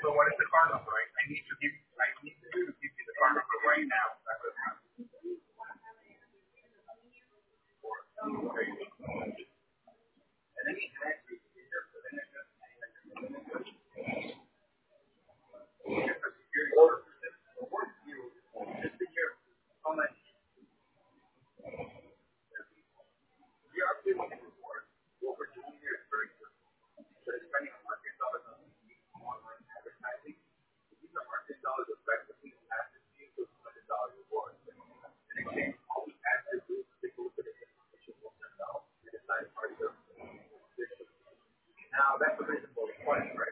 So what is the card number? I need to give you the card number right now. That's what I'm and then he connects you here, but then it's just a security order for this. So what you just be careful. How much you're up to what we're doing here is very good. But it's spending market dollars on online advertising. These are market dollars effectively passive fees with $100 rewards. In exchange, all we have to do is take a look at the information we'll send out and decide parties are. Now that's a reasonable request, right?